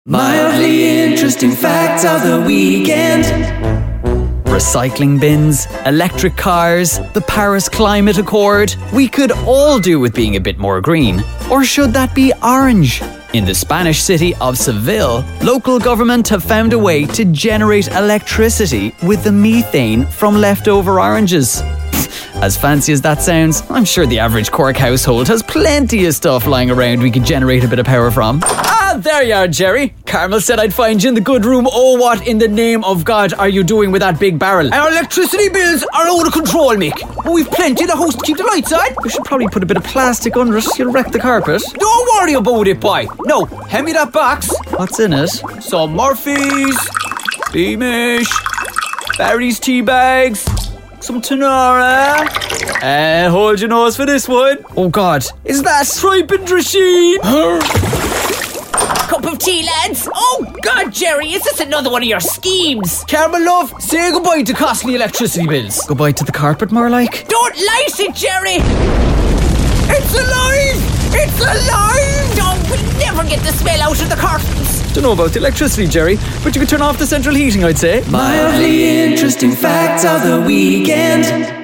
Mildly interesting facts of the weekend. Recycling bins, electric cars, the Paris Climate Accord. We could all do with being a bit more green. Or should that be orange? In the Spanish city of Seville, local government have found a way to generate electricity with the methane from leftover oranges. As fancy as that sounds, I'm sure the average Cork household has plenty of stuff lying around we could generate a bit of power from. Ah, there you are, Jerry. Carmel said I'd find you in the good room. Oh, what in the name of God are you doing with that big barrel? Our electricity bills are out of control, Mick. But we've plenty in the house to keep the lights on. We should probably put a bit of plastic under it. You'll wreck the carpet. Don't worry about it, boy. No, hand me that box. What's in it? Some Murphy's, Beamish, Barry's tea bags, some Tenora. And hold your nose for this one. Oh God, is that Stripe and Drasheen? Cup of tea, lads. Oh God, Jerry, is this another one of your schemes? Carmel, love, say goodbye to costly electricity bills. Goodbye to the carpet, more like. Don't light it, Jerry. It's alive! It's alive! Oh, we'll never get the smell out of the curtains. Don't know about the electricity, Jerry, but you could turn off the central heating, I'd say. Mildly interesting facts of the weekend.